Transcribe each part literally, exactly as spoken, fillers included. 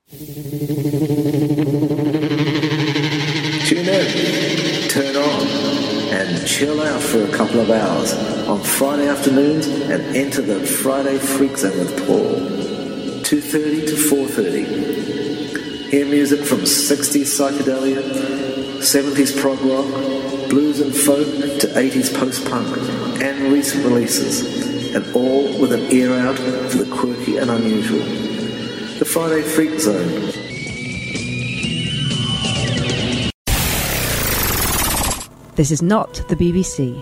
Tune in, turn on, and chill out for a couple of hours on Friday afternoons and enter the Friday Freak Zone with Paul. two thirty to four thirty. Hear music from sixties psychedelia, seventies prog rock, blues and folk to eighties post-punk, and recent releases, and all with an ear out for the quirky and unusual. The Friday Freak Zone. This is not the B B C.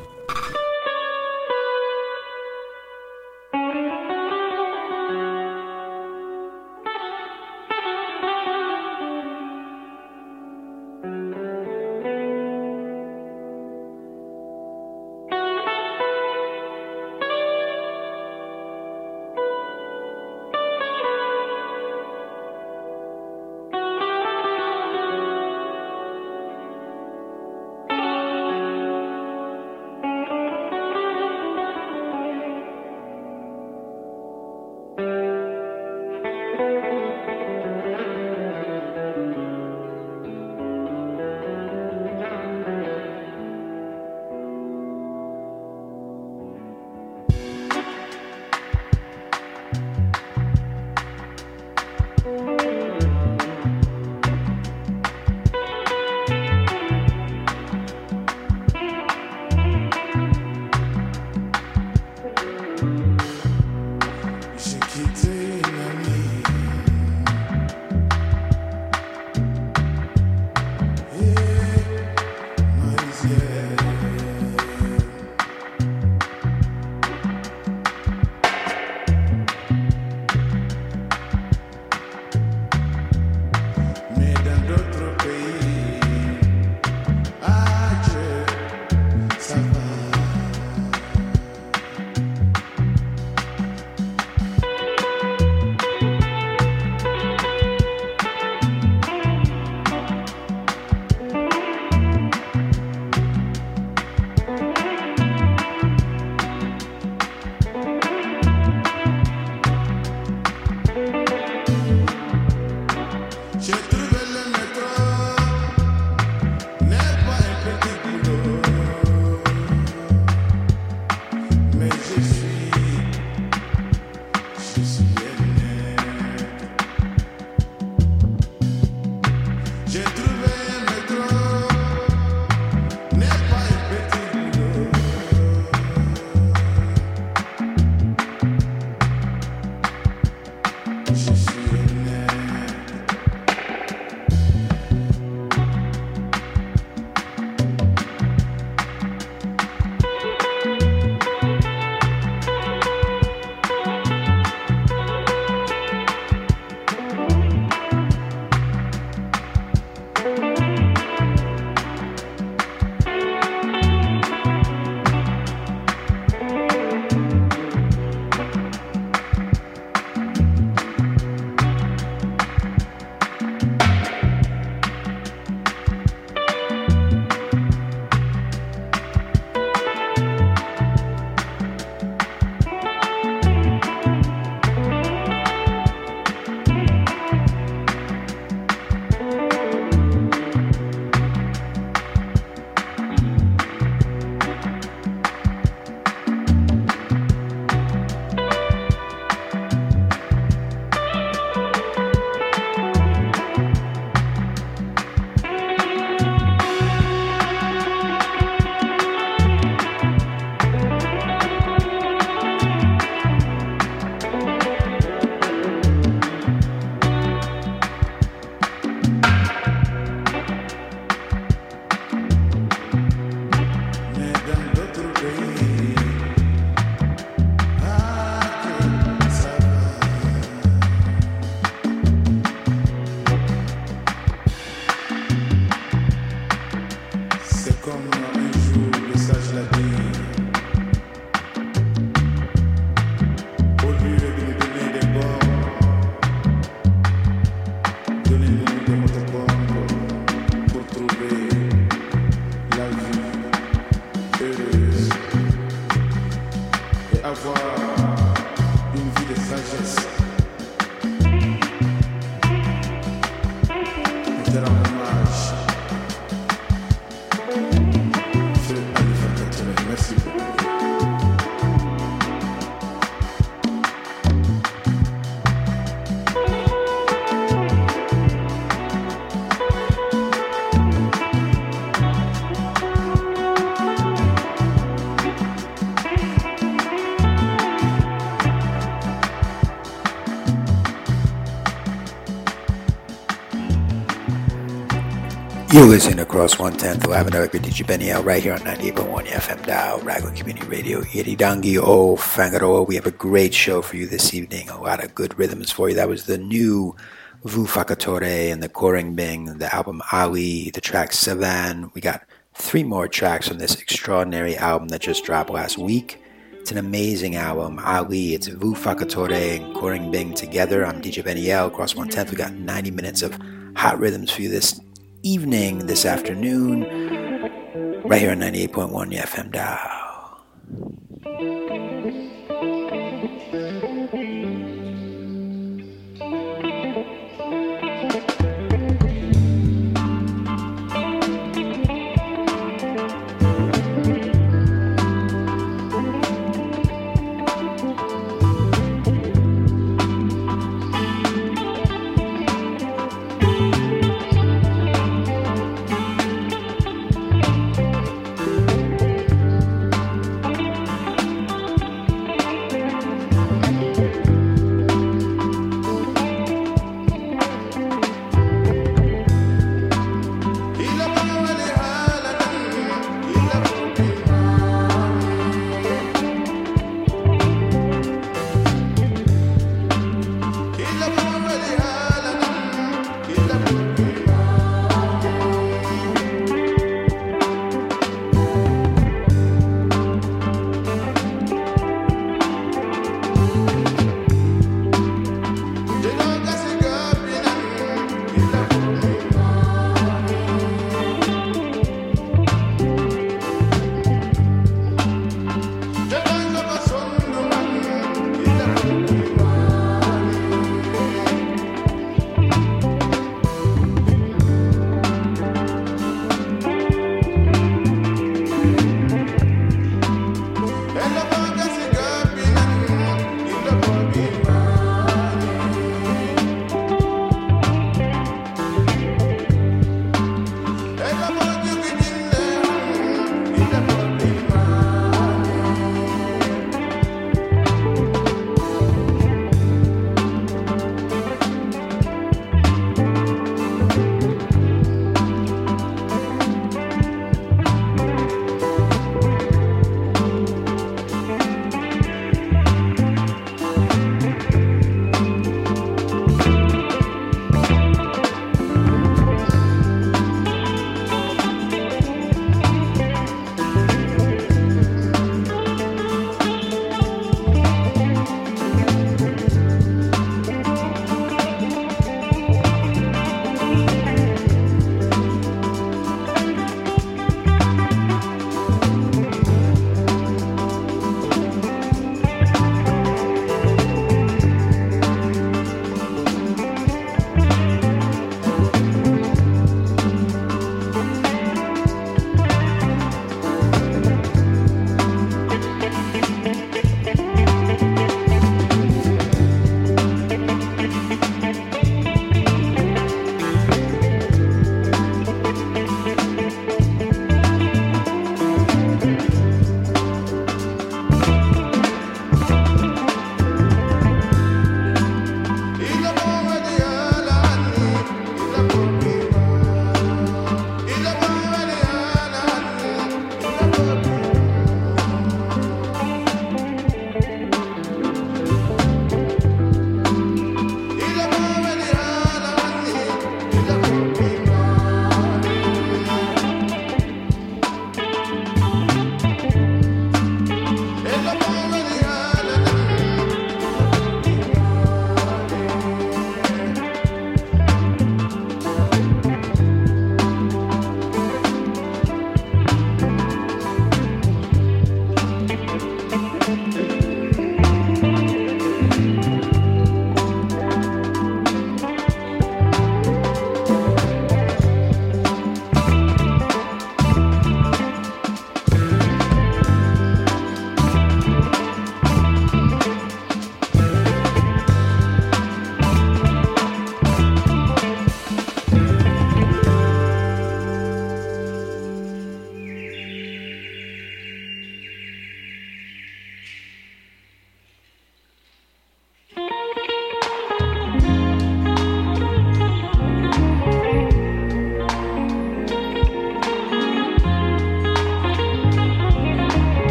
You're listening across one tenth eleven with D J Benny L right here on ninety-eight point one F M dial, Raglan Community Radio, Iridangi o Fangaroa. We have a great show for you this evening, a lot of good rhythms for you. That was the new Vu Fakatore and the Korengbing, the album Ali, the track Savan. We got three more tracks from this extraordinary album that just dropped last week. It's an amazing album, Ali. It's Vu Fakatore and Korengbing together. I'm D J Benny L, across one tenth. We got ninety minutes of hot rhythms for you this evening, this afternoon, right here on ninety-eight point one F M dial.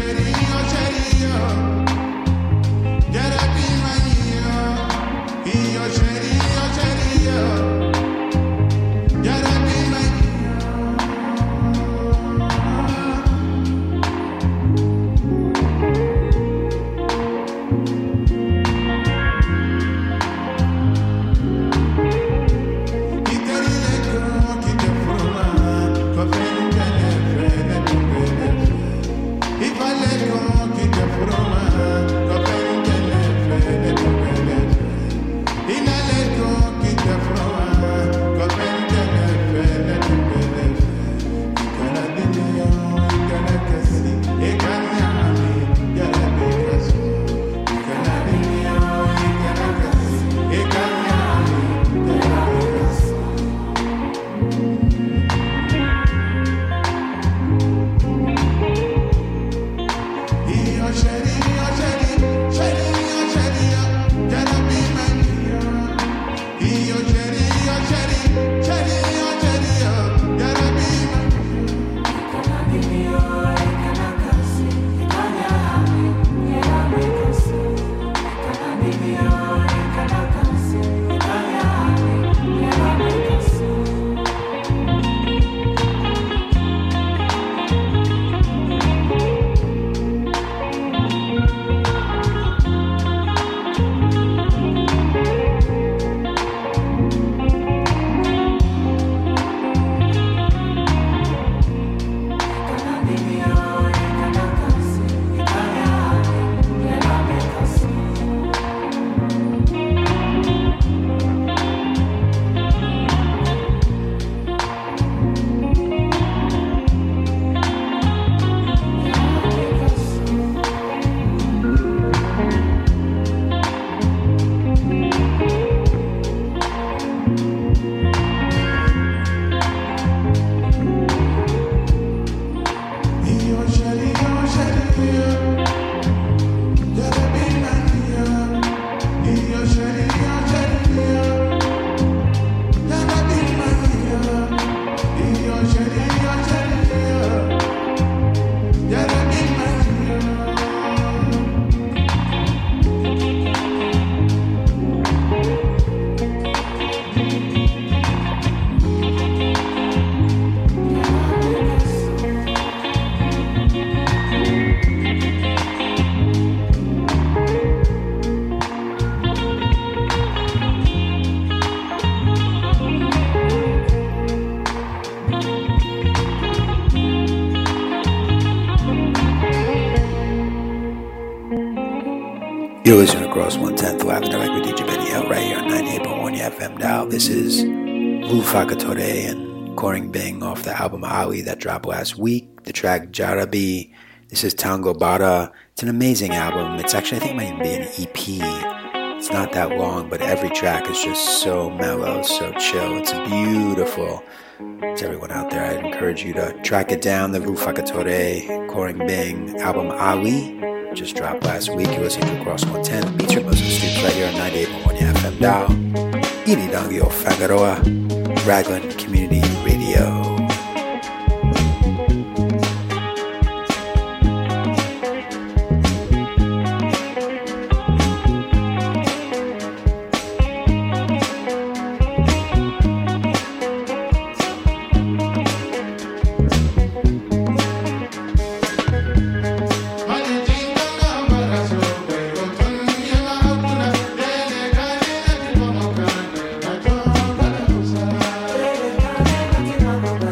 You're listening across one tenth Lavender Lake with D J Benny L right here on ninety-eight point one F M dial. This is Vu Fakatore and Coring Bing off the album Ali that dropped last week. The track Jarabi. This is Tango Bara. It's an amazing album. It's actually, I think it might even be an E P. It's not that long, but every track is just so mellow, so chill. It's beautiful. To everyone out there, I'd encourage you to track it down. The Vu Fakatore, Coring Bing album Ali just dropped last week. You're listening to Across one ten, Beach Muslim Streets right here on ninety-eight point one F M dial. Iridangi o Fagaroa, Raglan Community Radio. Thank you.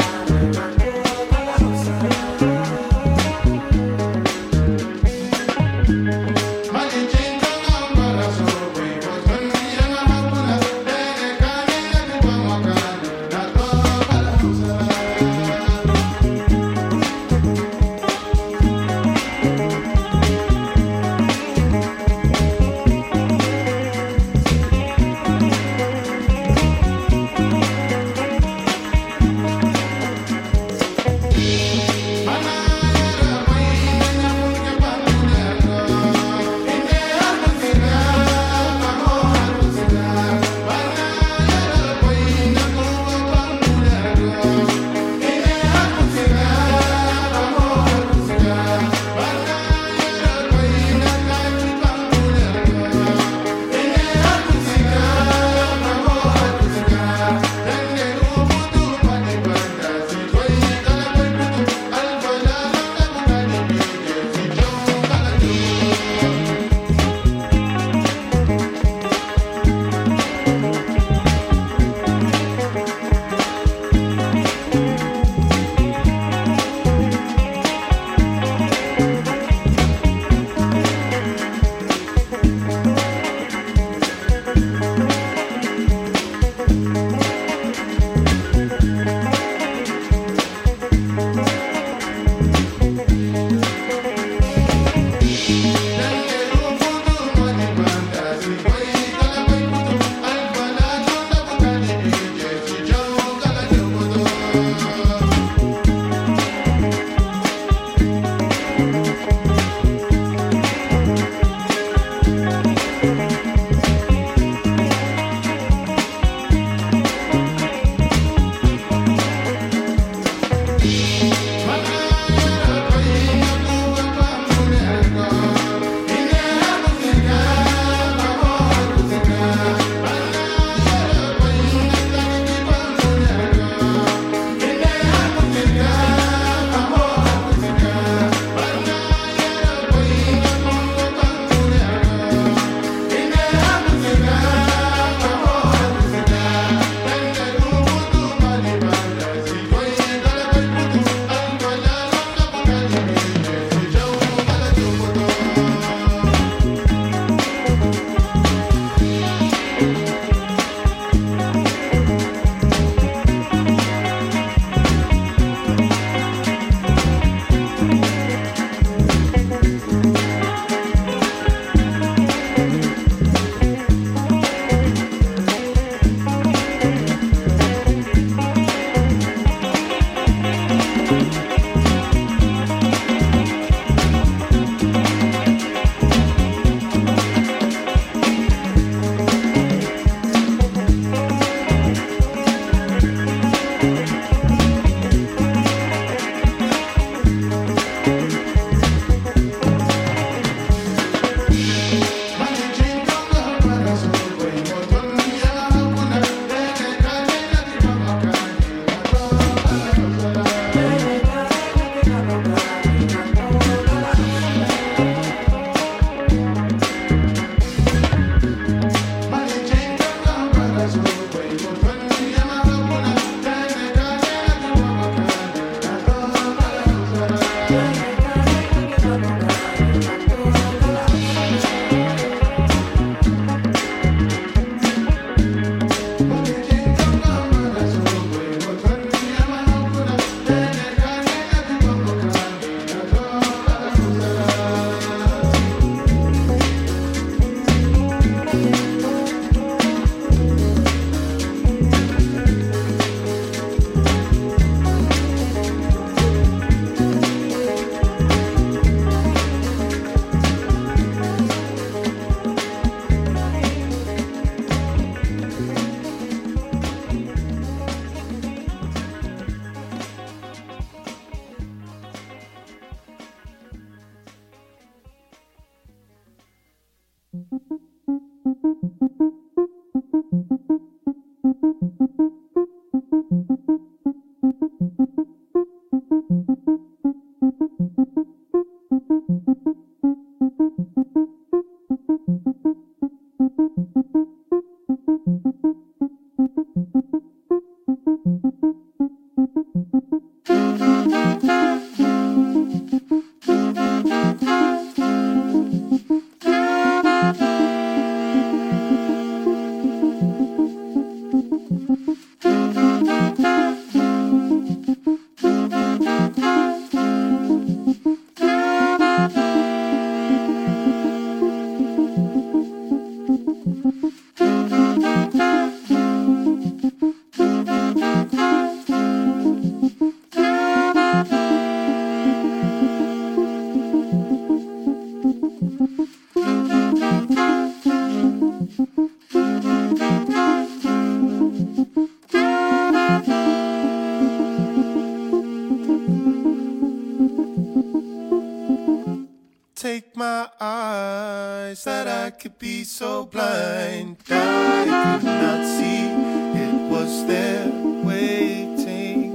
Take my eyes that I could be so blind I could not see it was there waiting.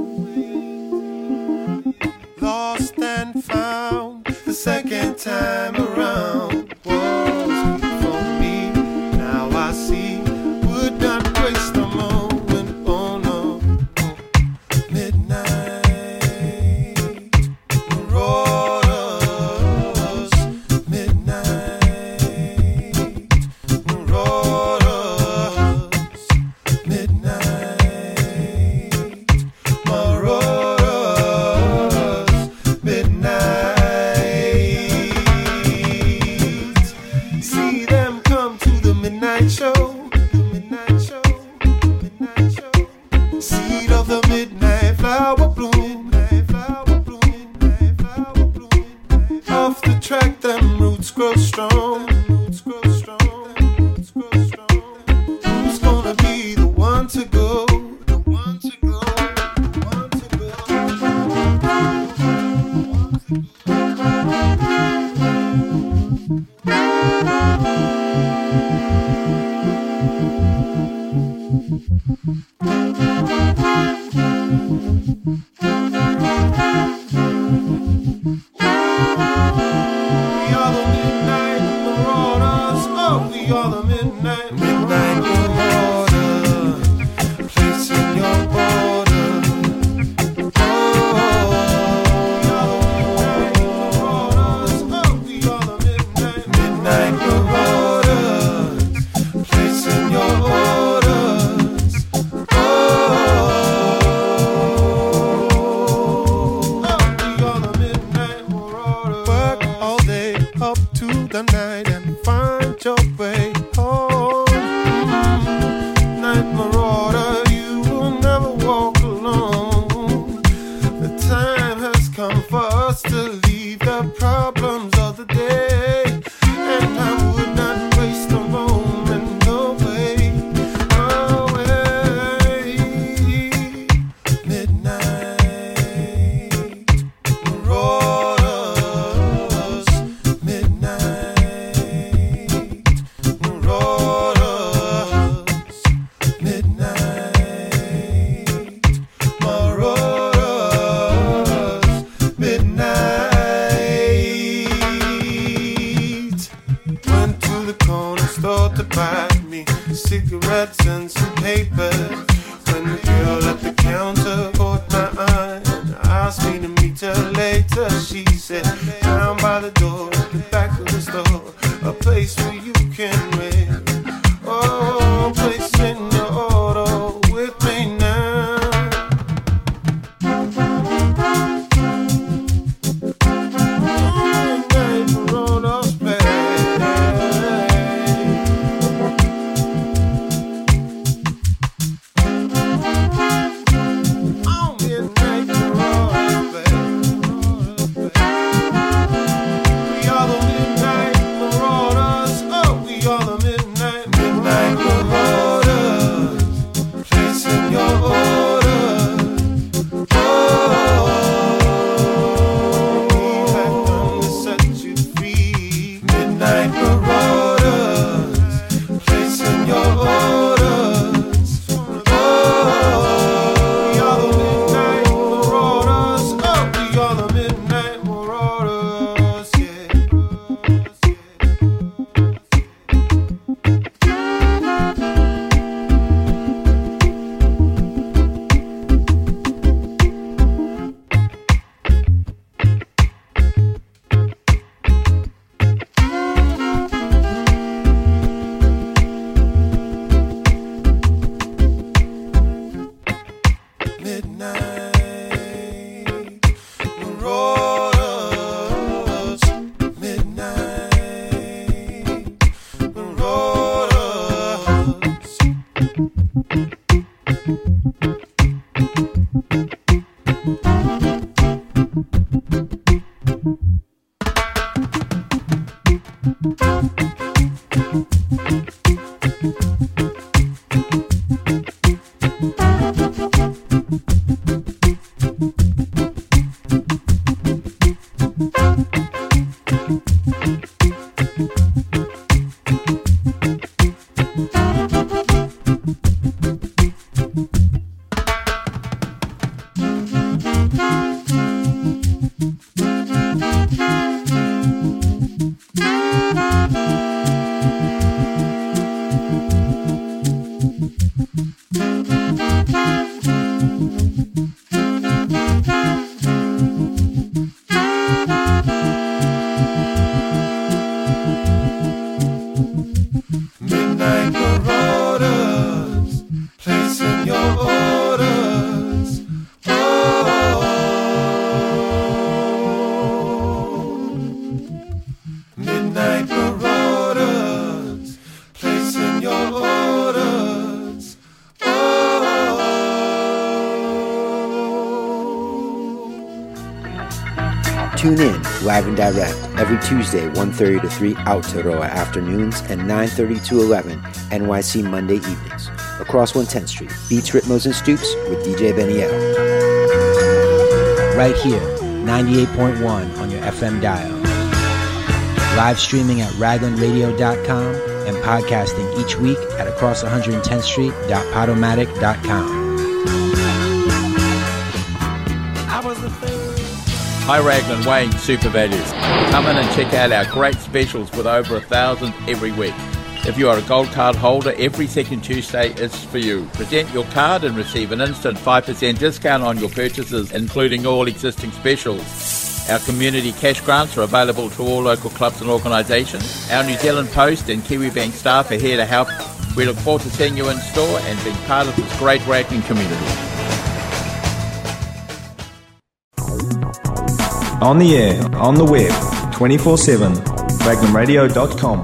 Lost and found the second time around was for me. Now I see, would not waste a moment. Oh no, midnight marauders, midnight marauders, midnight marauders, midnight. See them come to the midnight show, the midnight show, midnight show. Seed of the midnight flower bloom, flower bloom, flower bloom. Off the track, them roots grow strong, roots grow strong, roots grow strong. Who's gonna be the one to go, the one to go, the one to go? We are the midnight marauders. Oh, we are the midnight midnight marauders. Placing your border. Oh, we are the midnight marauders. Oh, we are the midnight midnight marauders. Placing your orders. Oh, oh, we are the midnight marauders. Work all day up to the night and find your way home. Night marauder, you will never walk alone. The time has come for us to leave the problems of the day, and I would not waste a moment. No way, no way. Midnight marauders, midnight marauders, midnight marauders, midnight. Went to the corner store to buy me cigarettes and some papers. When the girl at the counter caught my eye and asked me to meet her later, she said, down by the door at the back of the store, a place where you can rent. Oh, placing your order with me now. Midnight marauders, babe. Oh, midnight marauders, babe. We are the midnight marauders. Oh, we are the midnight midnight marauders. Placing your orders. Oh, we have come to set you free. Midnight marauders. Tune in live and direct every Tuesday, one thirty to three Aotearoa afternoons and nine thirty to eleven N Y C Monday evenings across one tenth Street. Beats, Ritmos, and Stoops with D J Benny L. Right here, ninety-eight point one on your F M dial. Live streaming at raglan radio dot com and podcasting each week at across one hundred tenth Street dot podomatic dot com. Hi Raglan, Wayne, Super Values. Come in and check out our great specials with over a thousand every week. If you are a gold card holder, every second Tuesday is for you. Present your card and receive an instant five percent discount on your purchases, including all existing specials. Our community cash grants are available to all local clubs and organisations. Our New Zealand Post and Kiwibank staff are here to help. We look forward to seeing you in store and being part of this great Raglan community. On the air, on the web, twenty-four seven, raglan radio dot com.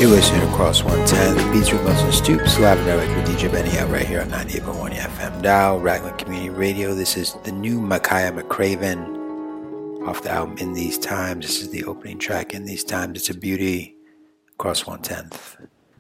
You're listening to Cross one ten, the Beats with Muslim Stoops, live and direct with D J Benny out right here on ninety-eight point one F M Dial, Raglan Community Radio. This is the new Micaiah McCraven off the album In These Times. This is the opening track, In These Times. It's a beauty. Cross one tenth.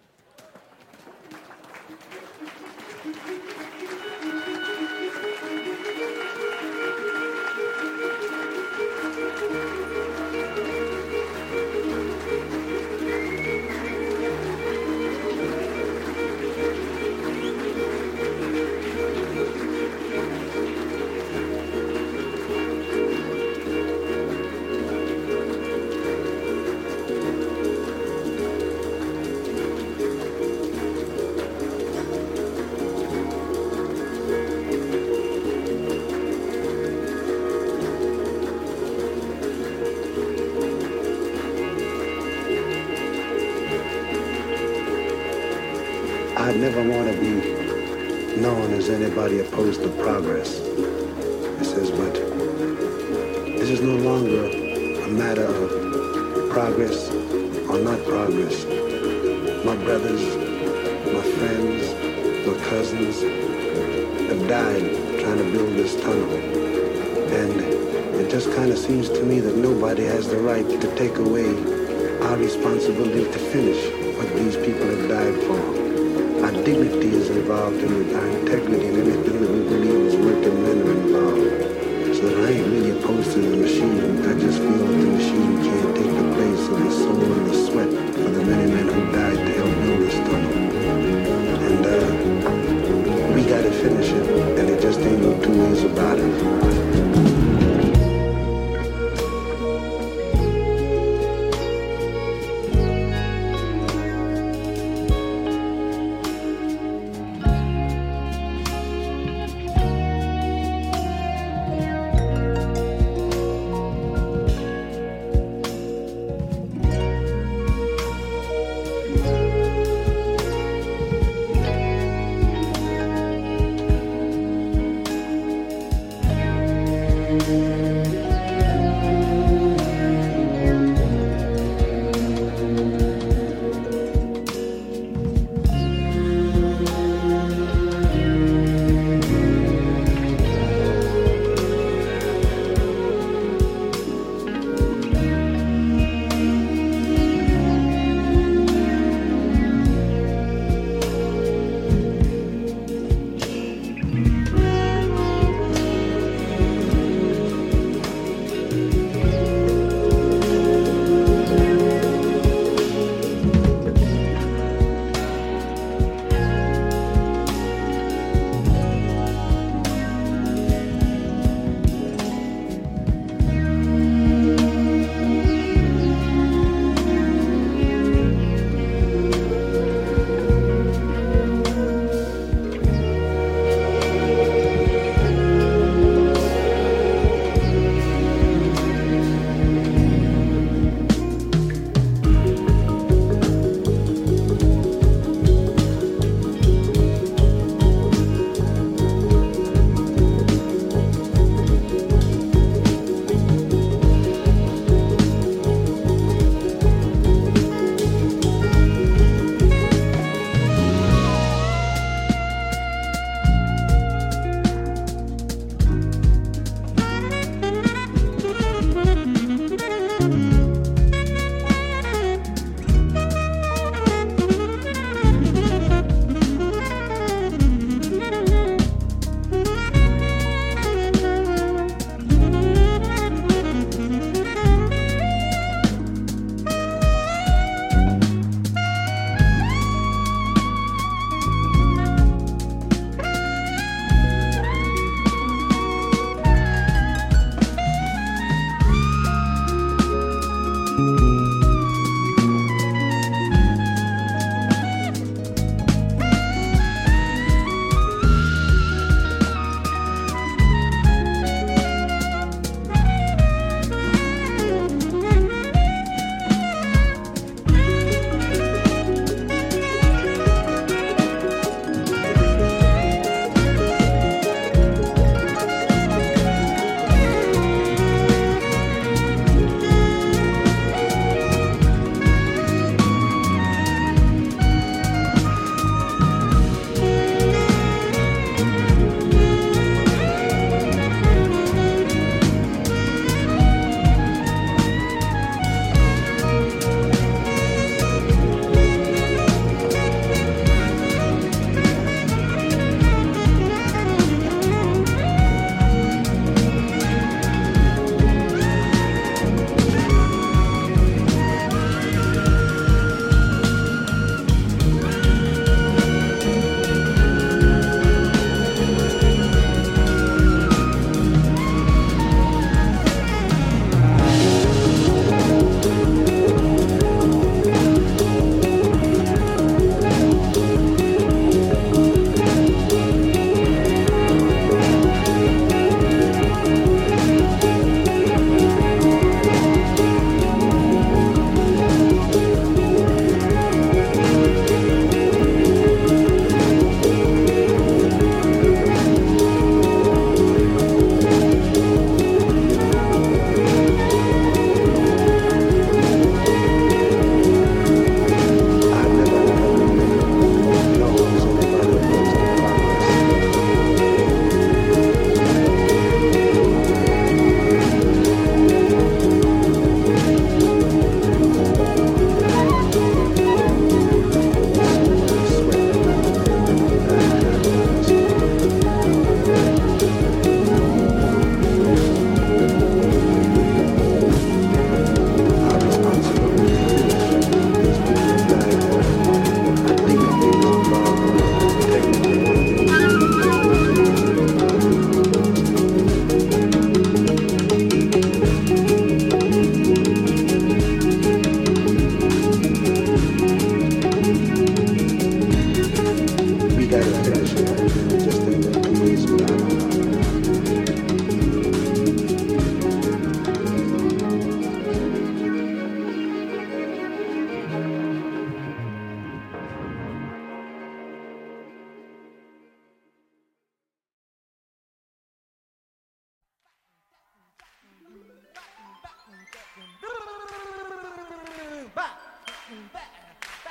I never want to be known as anybody opposed to progress. It says, but this is no longer a matter of progress or not progress. My brothers, my friends, my cousins have died trying to build this tunnel. And it just kind of seems to me that nobody has the right to take away our responsibility to finish what these people have died for. Our dignity is involved in it, our integrity and everything that we believe is working men are involved. So that I ain't really opposed to the machine. I just feel that the machine can't take the place of the soul and the sweat for the many men who died to help build this tunnel. And uh, we gotta finish it, and it just ain't no two ways about it.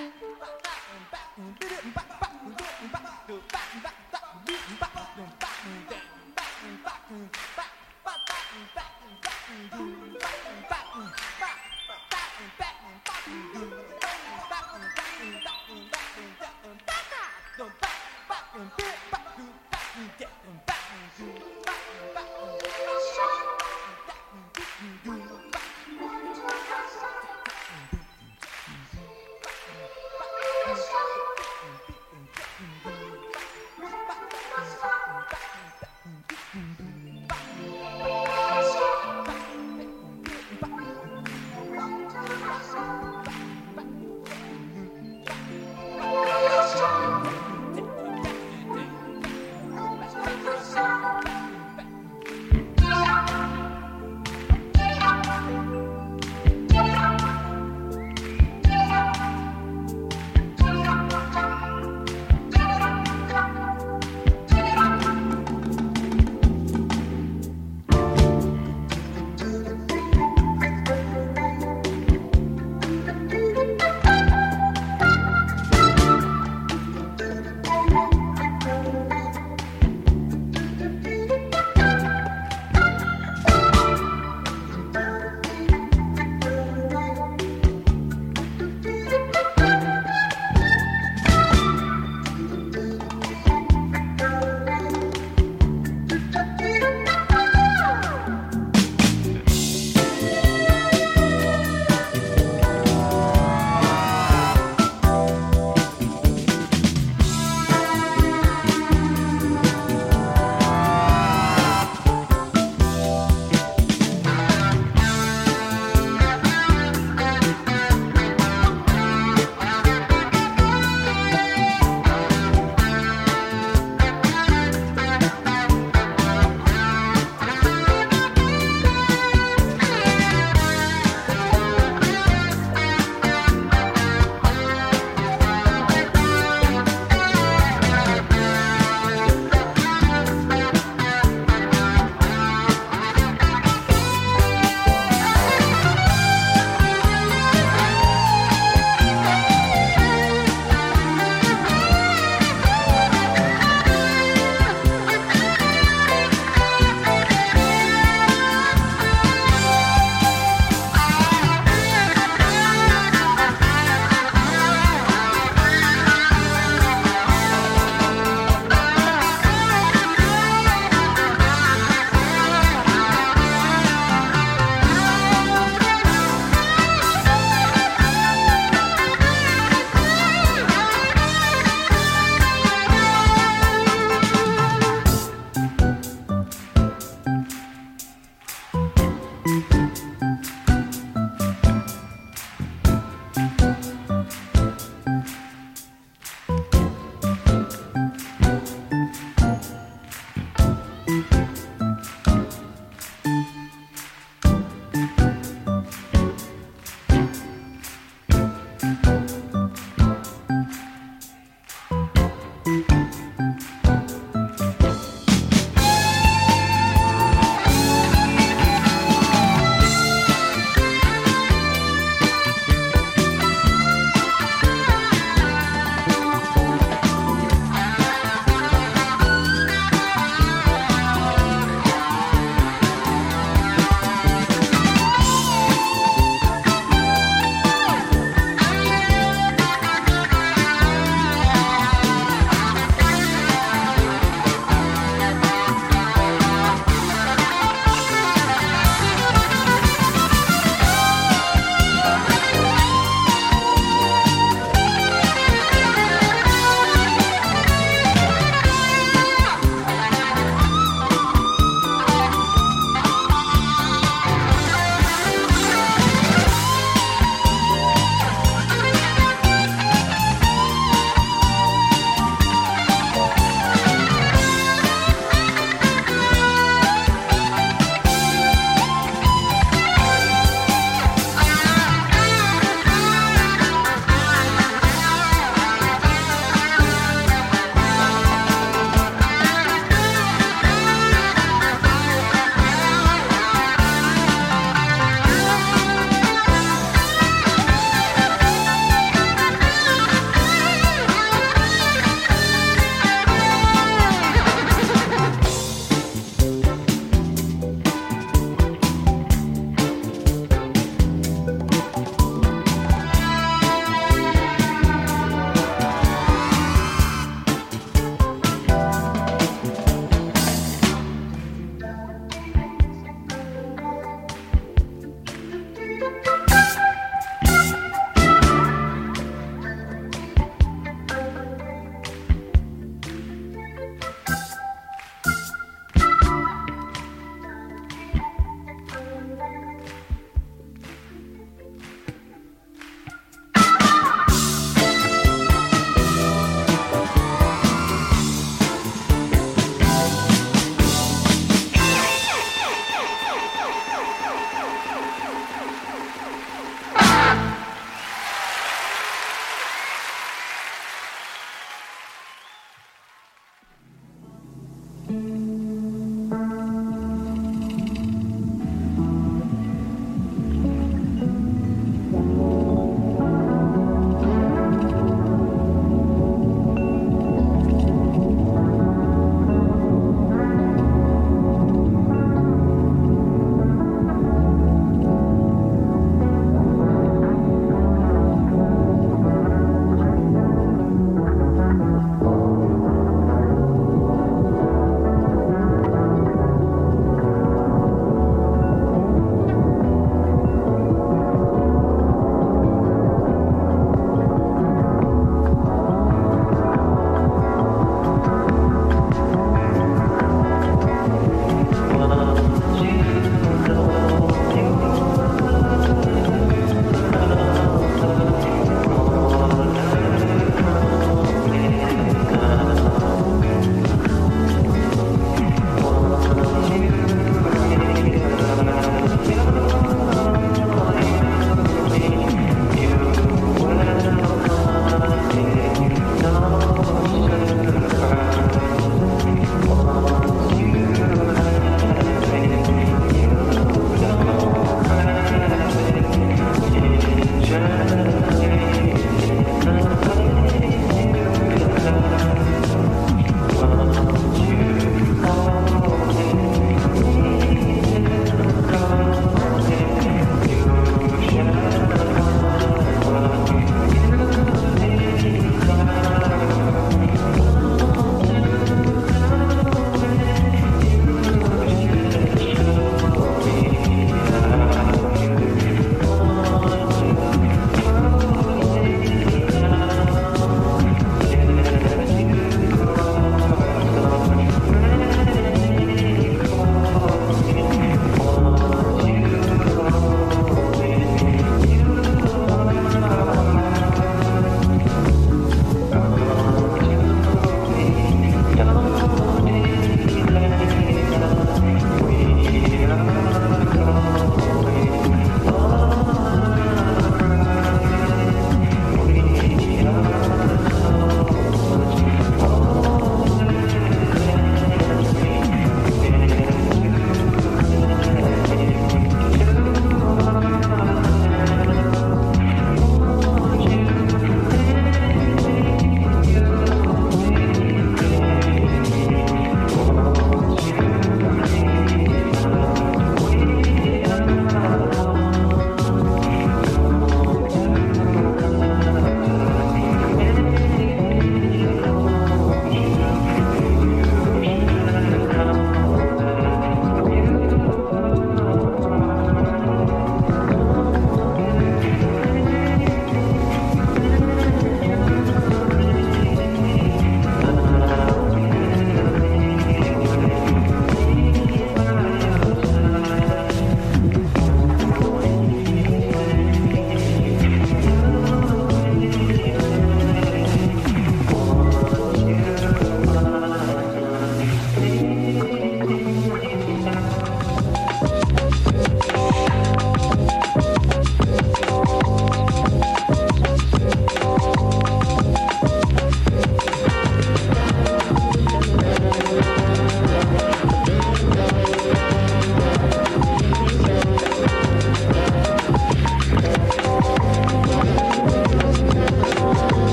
Back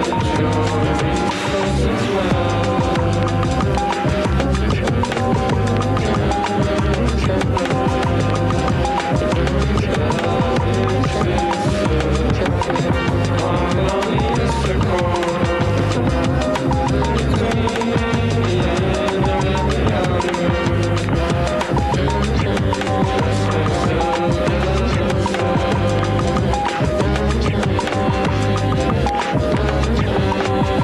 We'll be right back.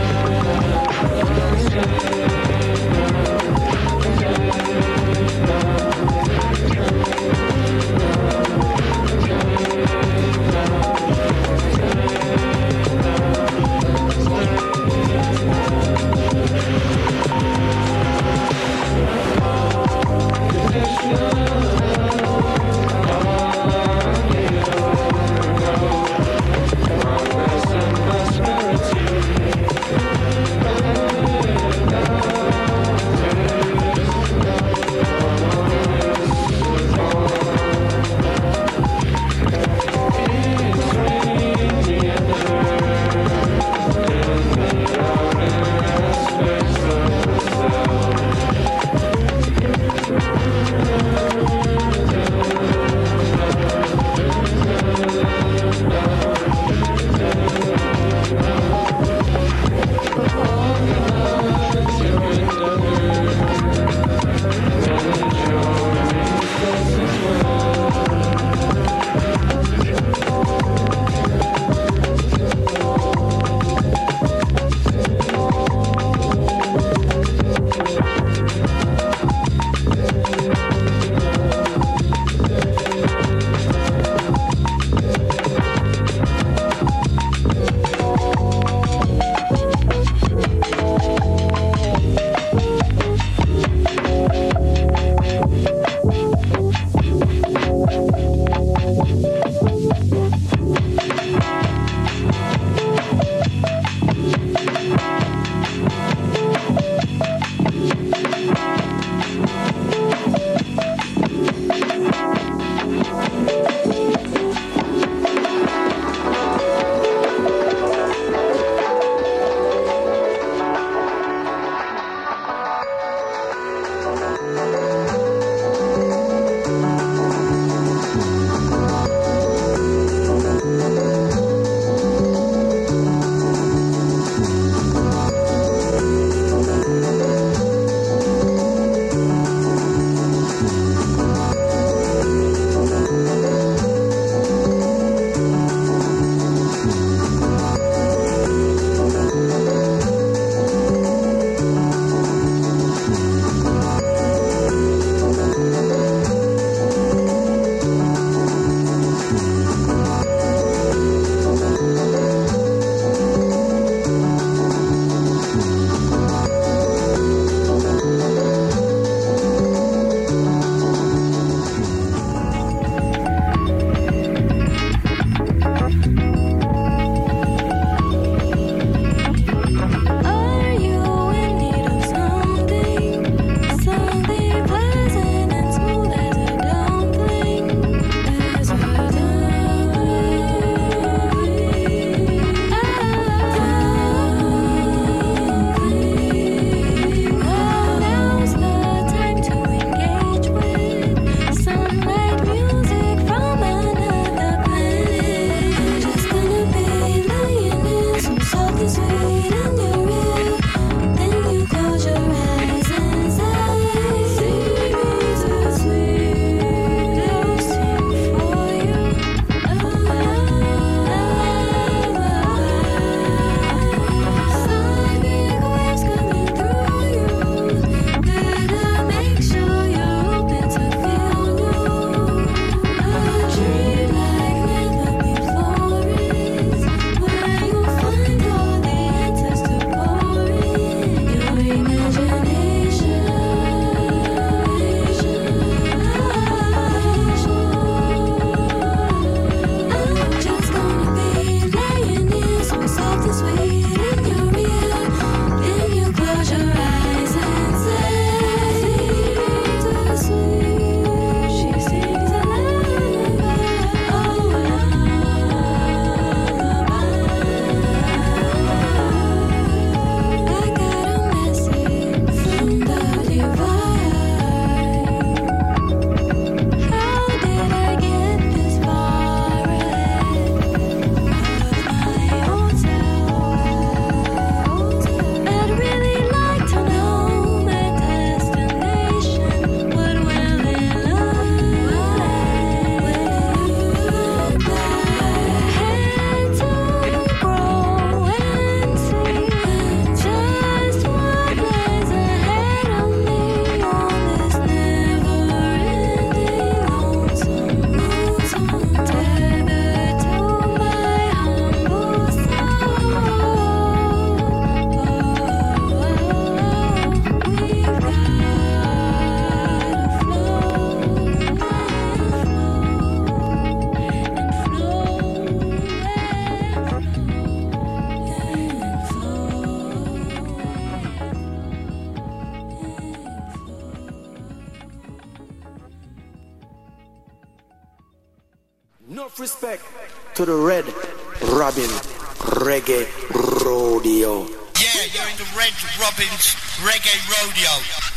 Enough respect to the Red Robin Reggae Rodeo. Yeah, you're in the Red Robin's Reggae Rodeo.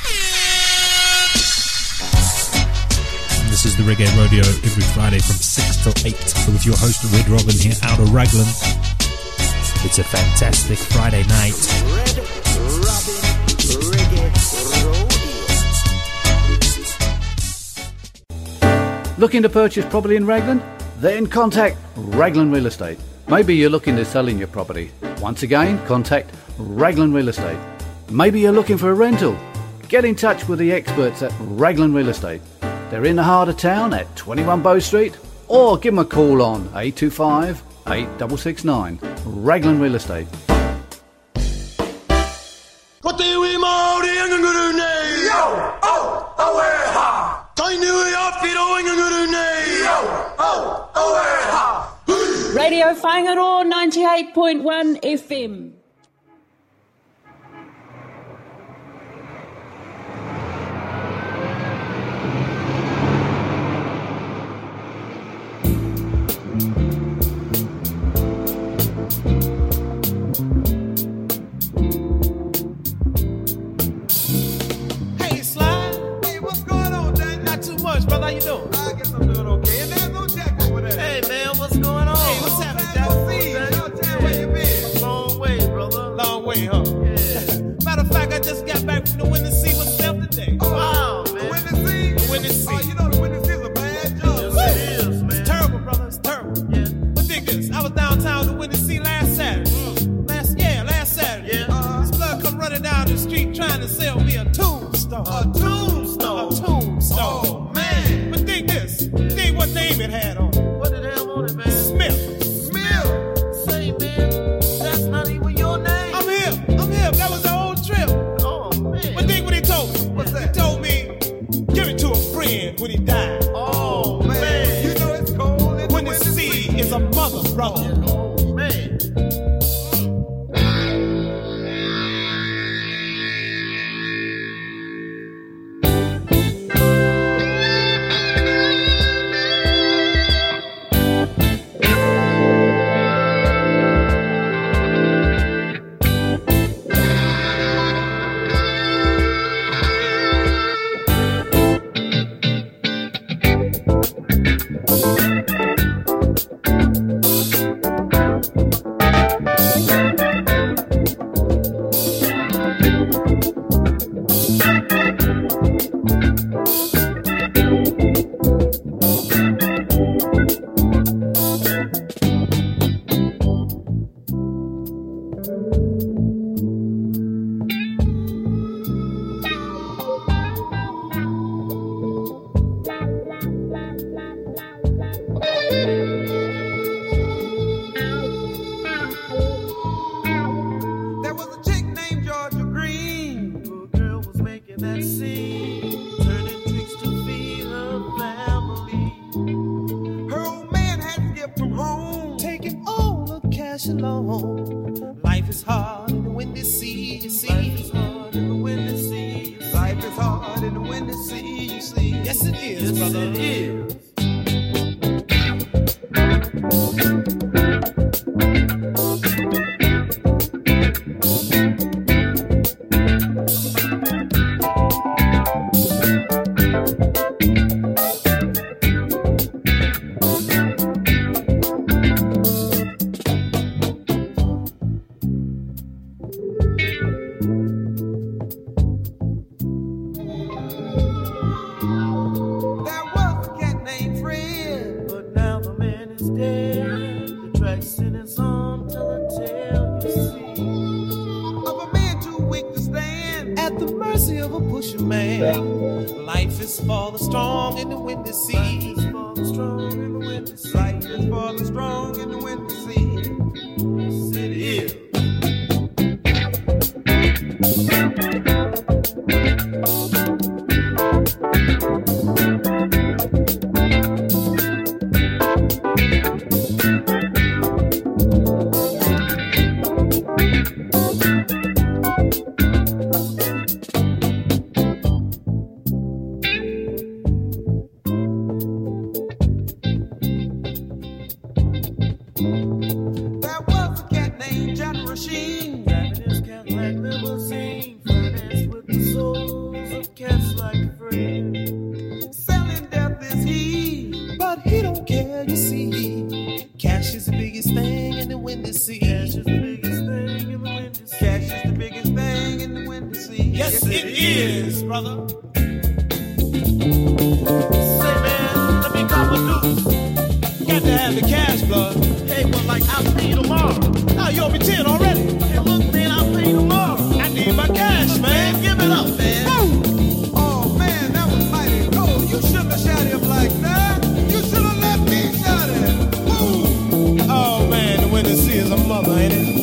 This is the Reggae Rodeo every Friday from six till eight with your host Red Robin here out of Raglan. It's a fantastic Friday night. Red Robin Reggae Rodeo. Looking to purchase property in Raglan? Then contact Raglan Real Estate. Maybe you're looking to sell in your property. Once again, contact Raglan Real Estate. Maybe you're looking for a rental. Get in touch with the experts at Raglan Real Estate. They're in the heart of town at twenty-one Bow Street, or give them a call on eight two five, eight six six nine. Raglan Real Estate. Radio Whangaroa ninety-eight point one F M. Hey, Sly. Hey, what's going on, Dan? Not too much, brother. How you doing? I guess I'm doing okay. And there's no Jack over there. Hey, man, what's going on? Hey, what's happening, Jack? See, Jack, where you been? Long way, brother. Long way, huh? Yeah. Matter of fact, I just got back from the Windy Sea myself today. Oh, wow, man. The Windy Sea? The Windy Sea. Oh, you know the Windy Sea is a bad job. Yes, it is, man. It's terrible, brother. It's terrible. Yeah. But think this. I was downtown the Windy Sea last Saturday. Mm. Last, yeah, last Saturday. Yeah. Uh-huh. This blood come running down the street trying to sell me a tombstone. A tombstone? A tombstone. Oh, man. But think this. Think what name it had on it. What did it have on it, man? Smith. Smith? Say, man, that's not even your name. I'm him. I'm him. That was the whole trip. Oh, man. But think what he told me. What's that? He told me, give it to a friend when he died. Oh, man. man. You know it's cold. When the sea is a mother, brother. Oh, man. There was a chick named Georgia Green. Little girl was making that scene, turning tricks to feed her family. Her old man had to get from home, taking all the cash alone. Life is hard in the Windy Sea, you see. Life is hard in the Windy Sea. You see. Life is hard in the Windy Sea, you see. Yes, it is, yes, brother. It is. There was a cat named Fred, but now the man is dead. The track's in his arm till a tale you see of a man too weak to stand at the mercy of a pusher man. Life is for the strong in the Windy Sea. Life is for the strong in the Windy Sea. Life is for the strong in the Windy Sea. Yes, it is. limousine financed with the souls of cats like Fred. Selling death is he, but he don't care, you see. Cash is the biggest thing in the windy sea. Cash is the biggest thing in the windy sea. Cash is the biggest thing in the windy sea. Yes, yes it, it is, is, brother. Say, man, let me cop a deuce. Got to have the cash, blood. Hey, well, like, I'll pay you tomorrow. Now, you owe me ten already. Hey, look, man, I'll pay you tomorrow. I need my cash, man. Give it up, man. Woo! Oh, man, that was mighty cold. You shouldn't have shot him like that. You should have let me shot him. Woo! Oh, man, the windy sea is a mother, ain't it?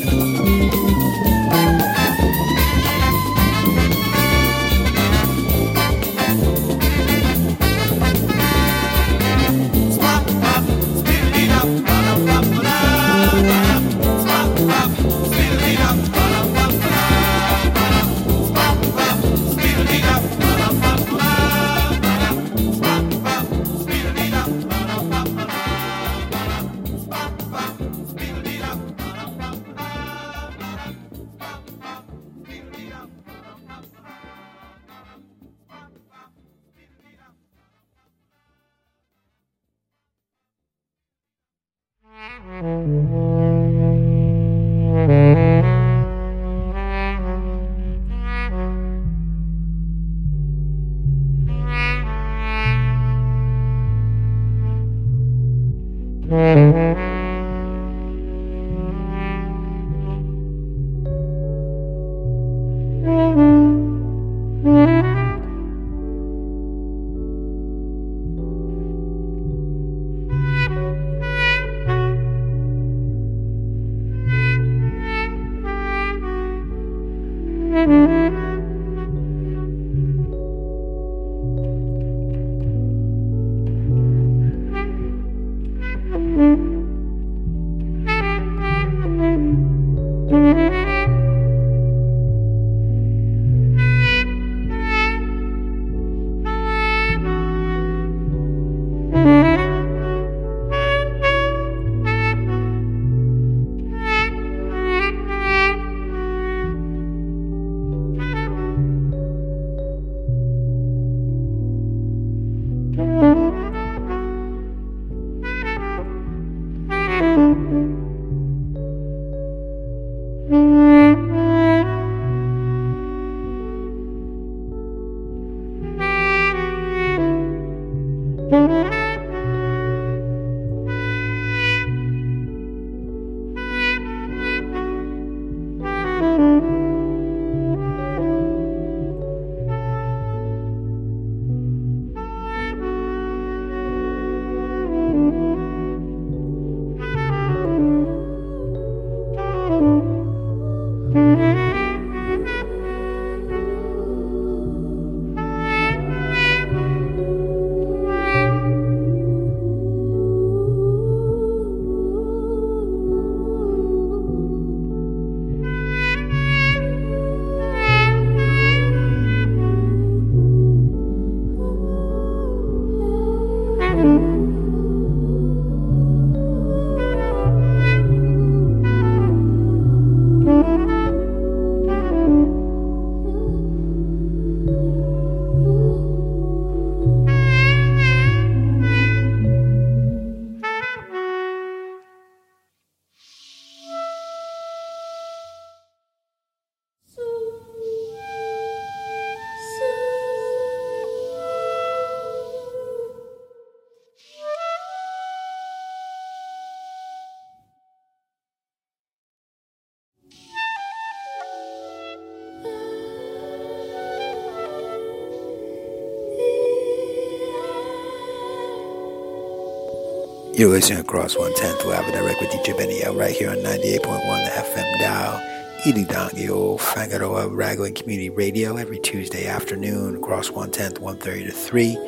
You're listening across one tenth Live Direct with D J Benny L right here on ninety-eight point one the F M dial. Ilidangio Fangaroa Raglan Community Radio every Tuesday afternoon across one tenth, one thirty to three.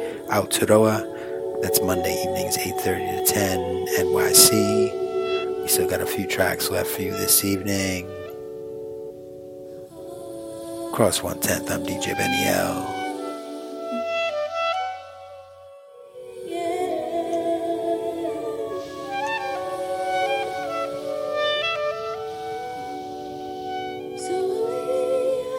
Aotearoa, that's Monday evenings, eight thirty to ten N Y C. We still got a few tracks left for you this evening. Across one tenth, I'm D J Benny L. So we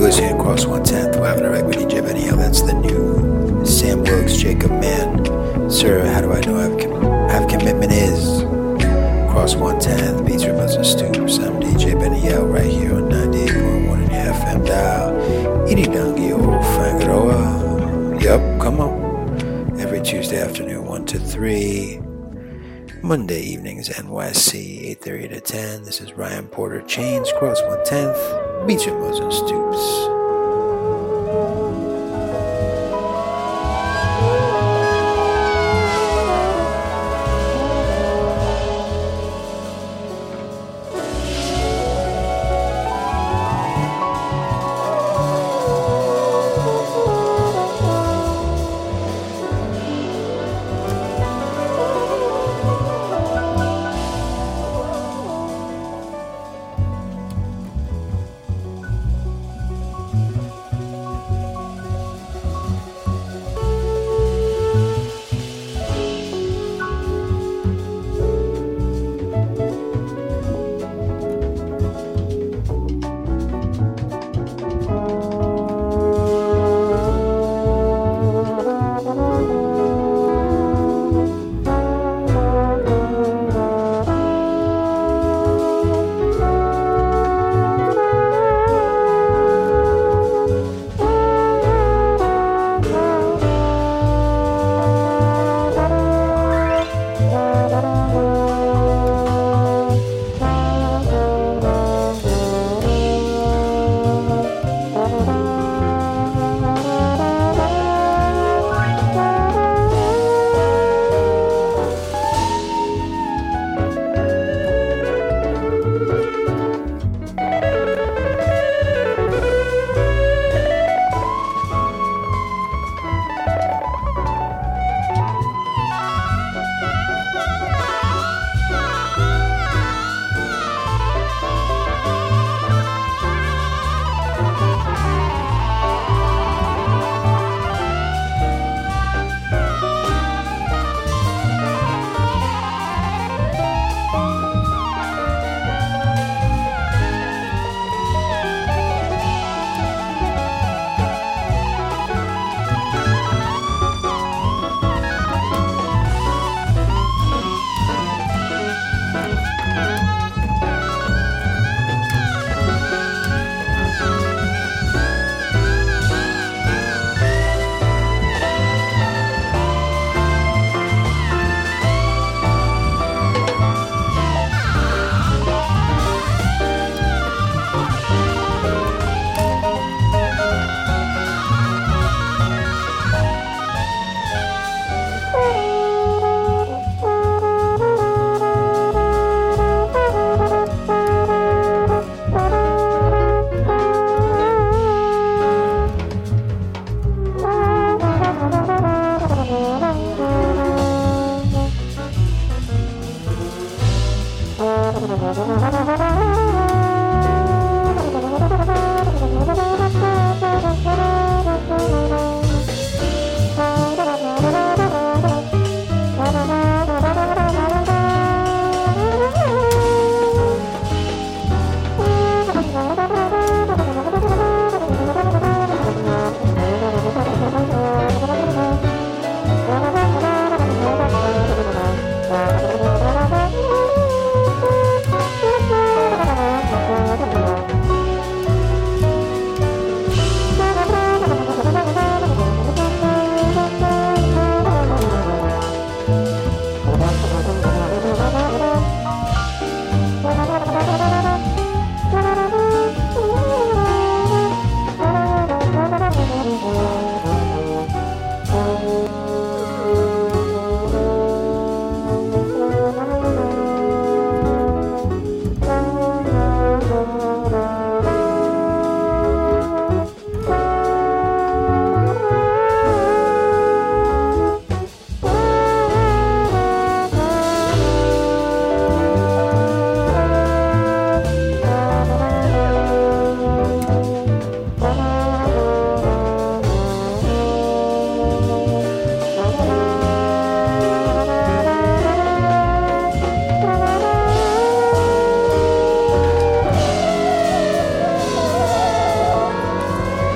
listening across one tenth. We're having a record with D J Benny Hill. That's the new Sam Wilkes, Jacob Mann. Sir, how do I know I have, com- have commitment is? Across one tenth, Beats, Rhythms, and Stoops. I'm D J Benny Hill right here on ninety-eight point one in the F M dial. Iridangi o Fangaroa. Yup, come on. Every Tuesday afternoon, one to three. Monday evenings, N Y C, eight thirty to ten. This is Ryan Porter, Chains, Cross one tenth, Beats, Rhythms, and Stoops.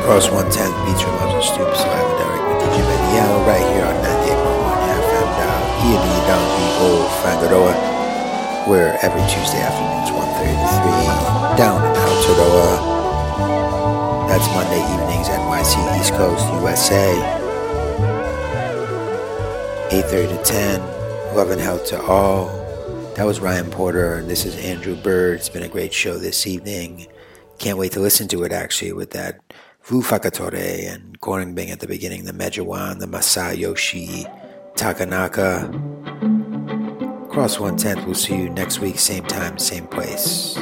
Cross one tenth beats from Muzzle Stoops, so I'm Derek with D J Benio right here on ninety-eight point one F M dial. Iri Donkey O Fangaroa. We're every Tuesday afternoons, one thirty to three, down in Aotearoa. That's Monday evenings, N Y C East Coast, U S A. eight thirty to ten, love and health to all. That was Ryan Porter, and this is Andrew Bird. It's been a great show this evening. Can't wait to listen to it, actually, with that Fu Fakatore and Korengbing at the beginning, the Mejawan, the Masayoshi Takanaka. Cross one tenth, we'll see you next week, same time, same place.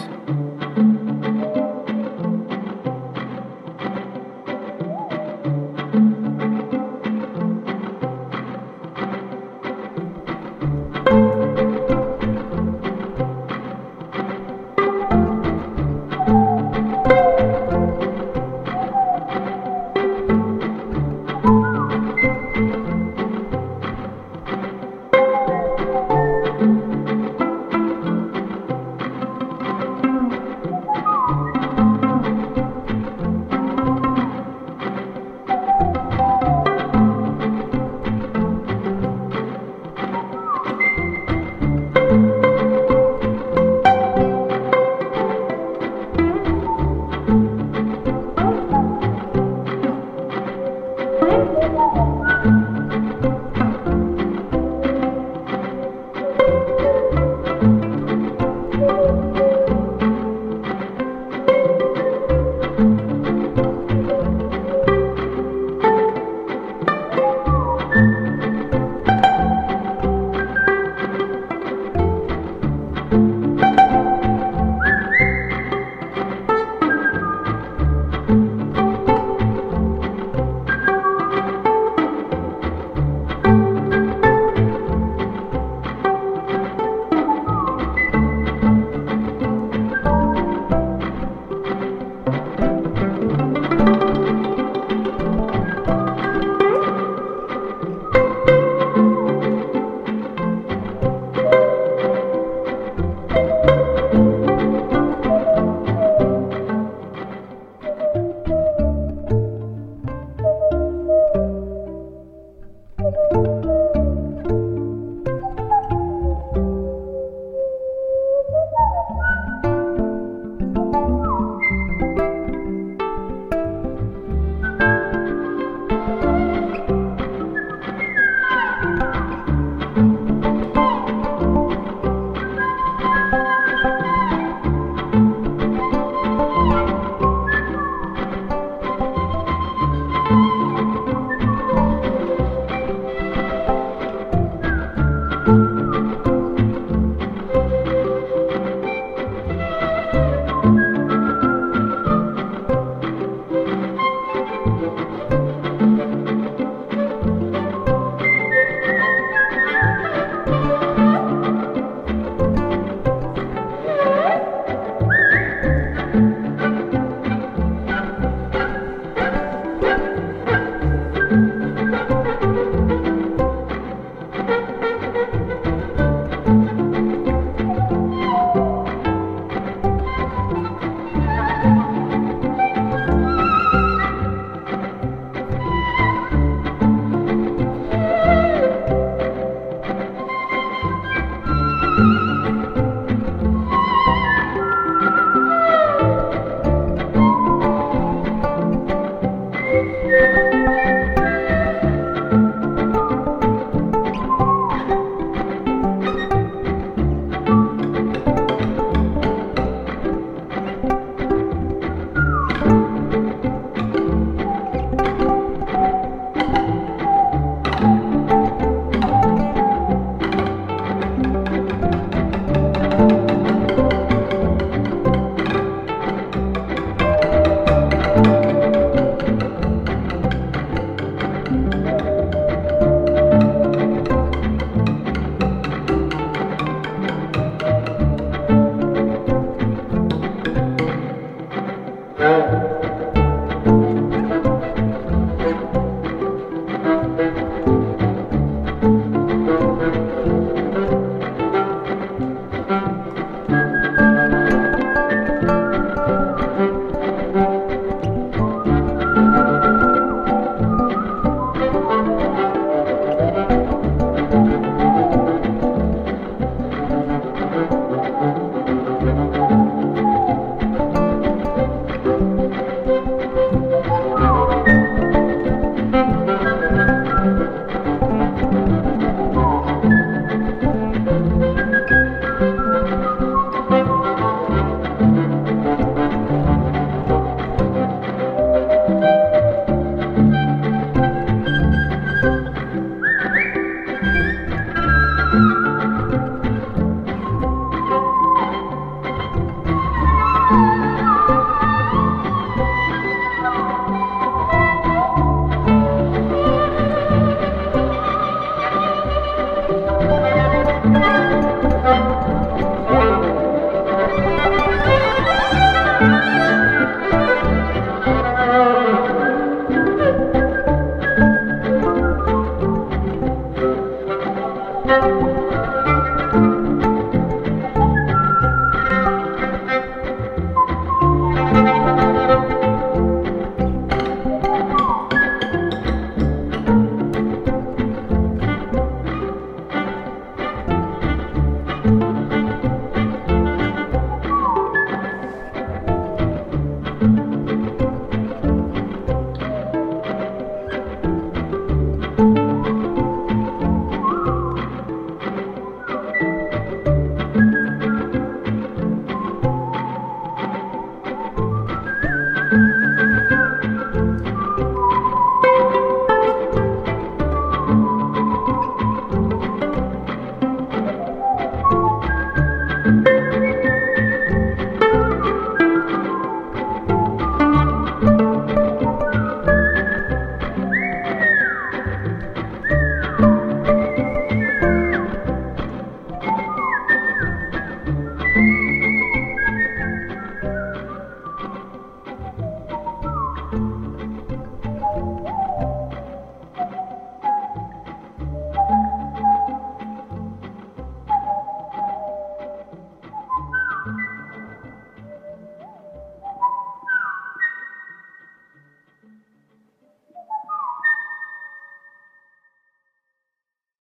Thank you.